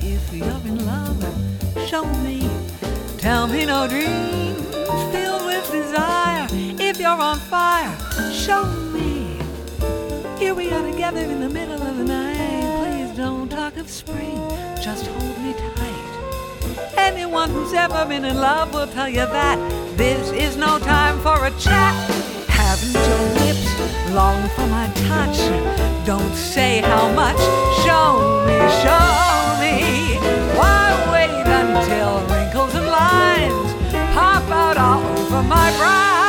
if you're in love, show me. Tell me no dreams filled with desire. If you're on fire, show me. Here we are together in the middle of the night. Please don't talk of spring, just hold me tight. Anyone who's ever been in love will tell you that this is no time for a chat. Haven't your lips long for my touch? Don't say how much. Show me, show me. Why wait until wrinkles and lines pop out all over my brow?